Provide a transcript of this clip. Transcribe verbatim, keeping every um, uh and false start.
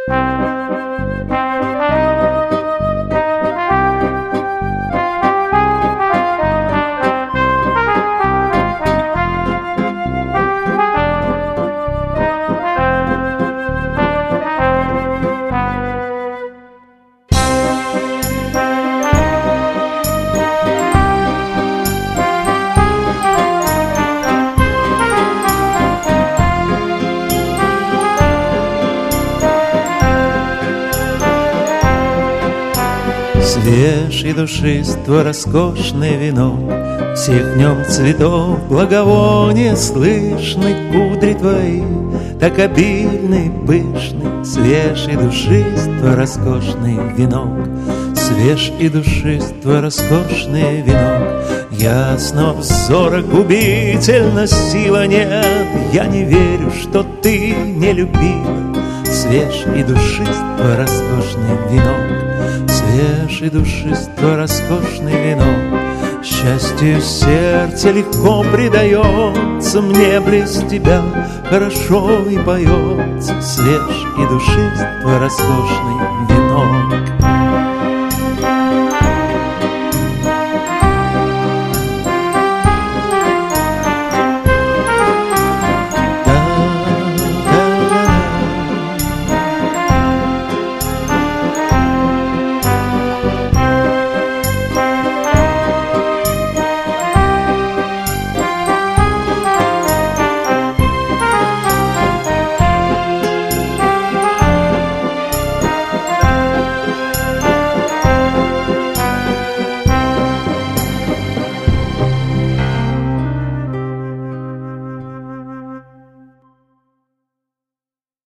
Свеж и душиство роскошный венок, всех днем цветов благовония слышны, кудри твои так обильный, пышный. Свеж и душиство роскошный венок, свеж и душиство роскошный венок. Ясно взора губительно сила нет, я не верю, что ты не любила. Свеж и душиство роскошный венок, свеж и душиство роскошный венок. Счастью сердце легко предается, мне близ тебя хорошо и поется. Свеж и душиство роскошный венок.